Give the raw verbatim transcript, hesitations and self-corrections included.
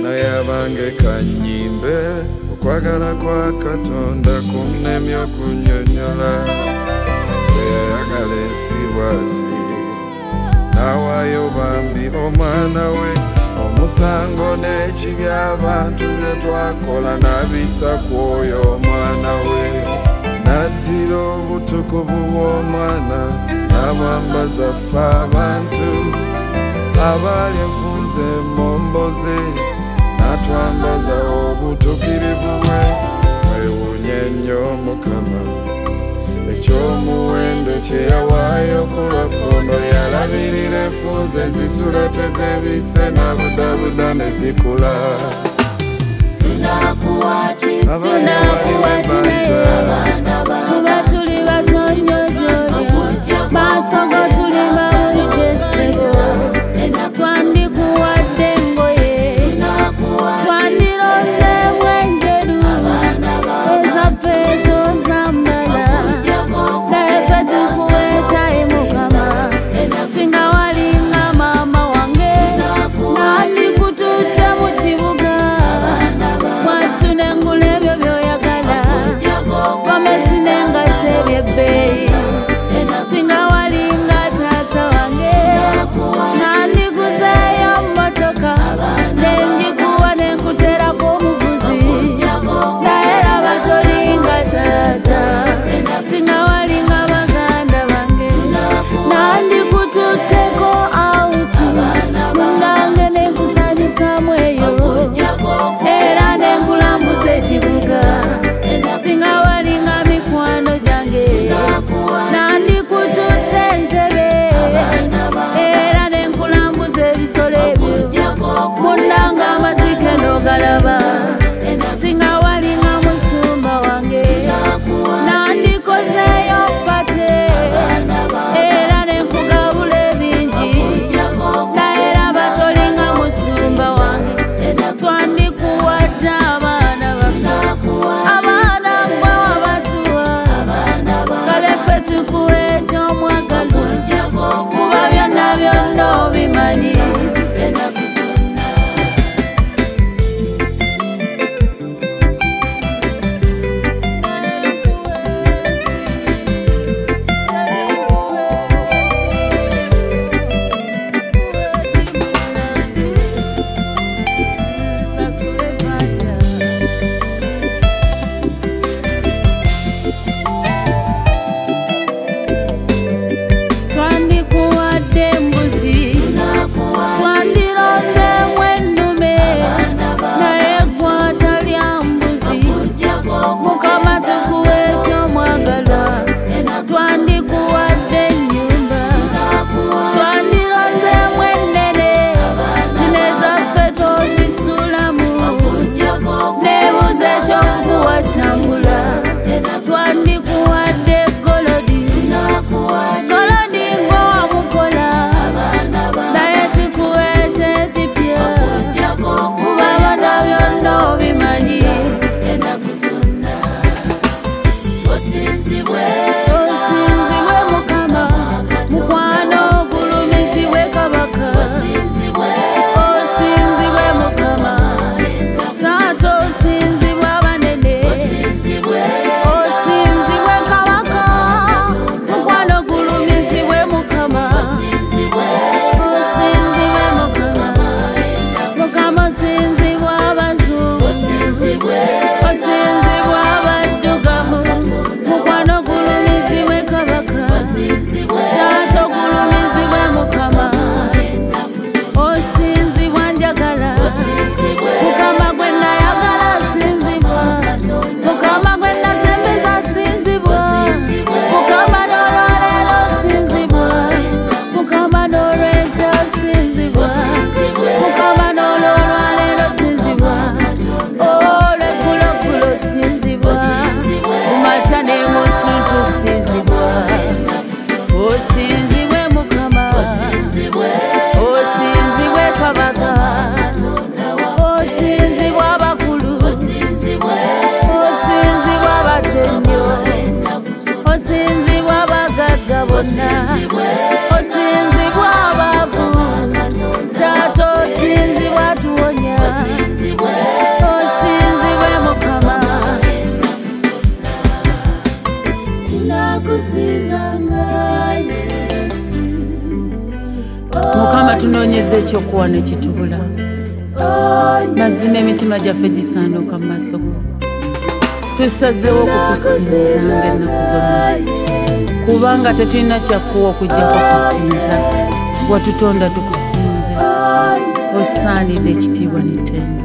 nayabange kanyimbe okwagala kwa Katonda kunnemye okunnyonnyola eyayagala ensi bw'ati n'awaayo bambi omwana we omusango n'ekibi abantu bye twakola n'abissa ku oyo omwana we n'addira obutukuvu bw'omwana n'abwambaza ffe abantu abaali enfunze emmomboze n'atwambaza obutuukirivu bwe mwewuunye nnyo Mukama ekyomuwendo kye yawaayo ku lwaffe yalabirira enfunze zisula tezebise n'abudabuda ne zikula tuba tuli batonyojolo maasogo tuli mawulitesebo twandikuwadde engoye twandironzeemu enjeru ezaffe tozambala naye ffe tukuweetayi Mukama singa walinga maama wange nandikututte mu kibuga mwattu nengula ebyo byoyaga ekyokuwa ne kitubula. Mazima emitima gyaffe gisaanuuka mu maaso go. Tusazeewo okukusinza ng'ennaku zonna, kubanga tetulina kyakkuwa okuggyako kusinza. Watutonda tukusinze, osaanidde ekitiibwa n'ettendo.